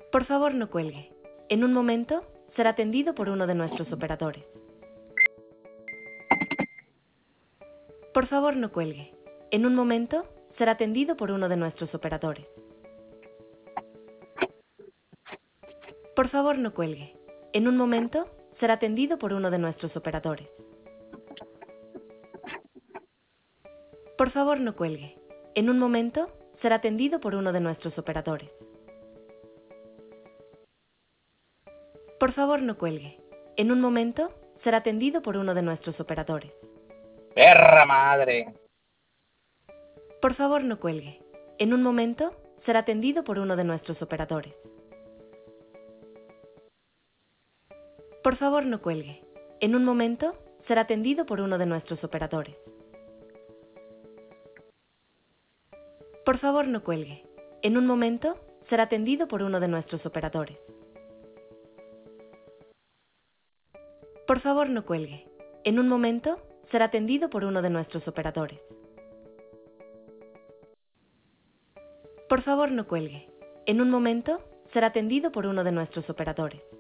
Por favor, no cuelgue. En un momento será atendido por uno de nuestros operadores. Por favor, no cuelgue. En un momento será atendido por uno de nuestros operadores. Por favor, no cuelgue. En un momento será atendido por uno de nuestros operadores. Por favor, no cuelgue. En un momento será atendido por uno de nuestros operadores. Por favor, no cuelgue. En un momento será atendido por uno de nuestros operadores. ¡Perra madre! Por favor, no cuelgue. En un momento será atendido por uno de nuestros operadores. Por favor, no cuelgue. En un momento será atendido por uno de nuestros operadores. Por favor, no cuelgue. En un momento será atendido por uno de nuestros operadores. Por favor, no cuelgue. En un momento será atendido por uno de nuestros operadores. Por favor, no cuelgue. En un momento será atendido por uno de nuestros operadores.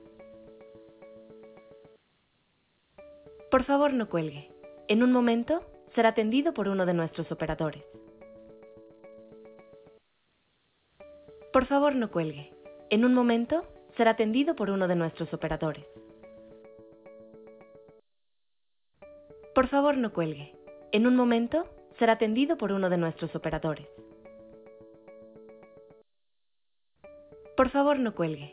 Por favor, no cuelgue. En un momento será atendido por uno de nuestros operadores. Por favor, no cuelgue. En un momento será atendido por uno de nuestros operadores. Por favor, no cuelgue. En un momento será atendido por uno de nuestros operadores. Por favor, no cuelgue.